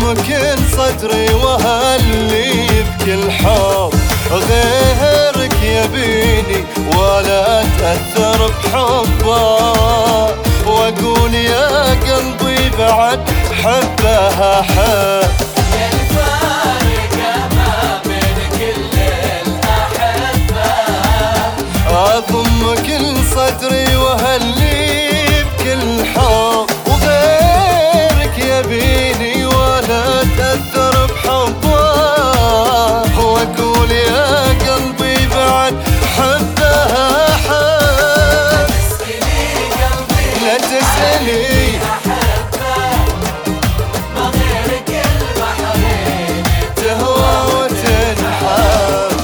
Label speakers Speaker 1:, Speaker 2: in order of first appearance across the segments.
Speaker 1: كل صدري وهلي بكل حب، غيرك يبيني ولا أتأثر بحبه، وأقول يا قلبي بعد حبها حب.
Speaker 2: يا الفارقة ما بين كل الأحبة،
Speaker 1: أضم كل صدري وهلي بكل حب، وغيرك يبيني ولا أتأثر بحبه، وأقول يا قلبي بعد حبها حب.
Speaker 2: تسألي قلبي
Speaker 1: لا تسألي
Speaker 2: ما غيرك البحرين
Speaker 1: تهوى وتنحب.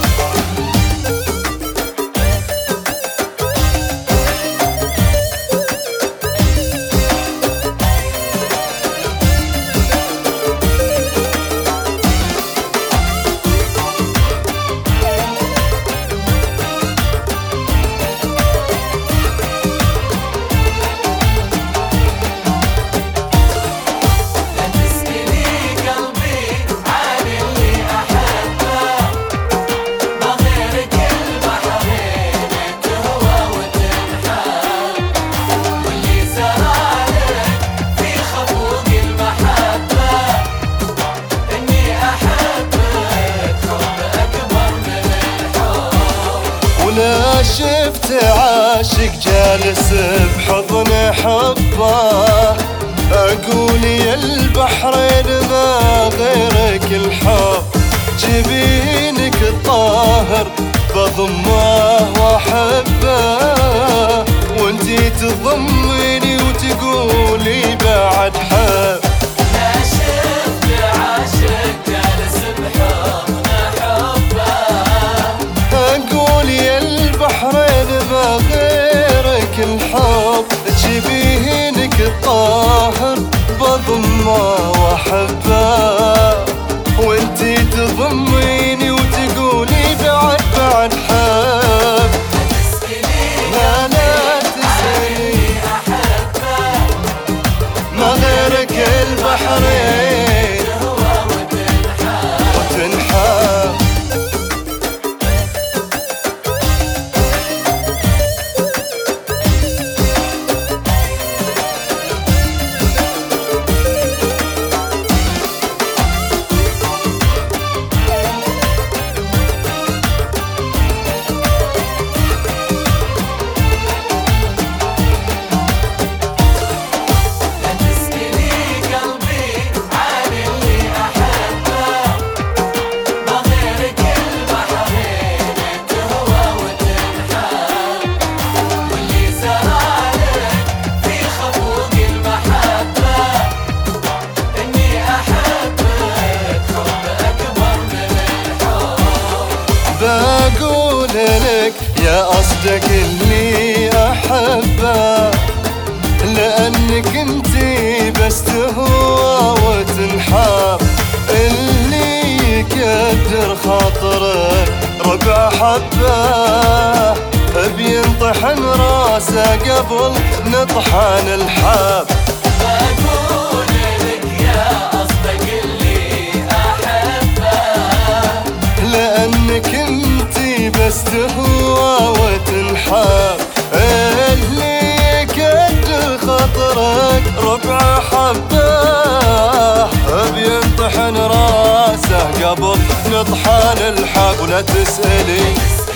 Speaker 1: ولا شفت عاشق جالس بحضن حبه، أقول يا البحرين ما غيرك الحب، جبينك الطاهر بضمه وأحبه، وانتي تضميني وتقولي بعد حب.
Speaker 2: لا شفت عاشق جالس بحضن حبه،
Speaker 1: أقول يا البحرين ما غيرك الحب، جبينك الطاهر بضمه وأحبه، وانتي تضميني وتقولي بعد حب. لا لا تسألي ما غيرك البحرين وتنحب. بقول لك يا أصدق اللي أحبه، لأنك انتي بس تهوى وتنحب، اللي يقدر خاطرك ربع حبه، بينطحن راسه قبل نطحن الحب.
Speaker 2: بقول لك يا أصدق اللي أحبه،
Speaker 1: لأنك انتي بس تهوى وتنحب، اللي يقدر خاطرك ربع حبه، بينطحن راسه قبل نطحن الحب. ولا تسألي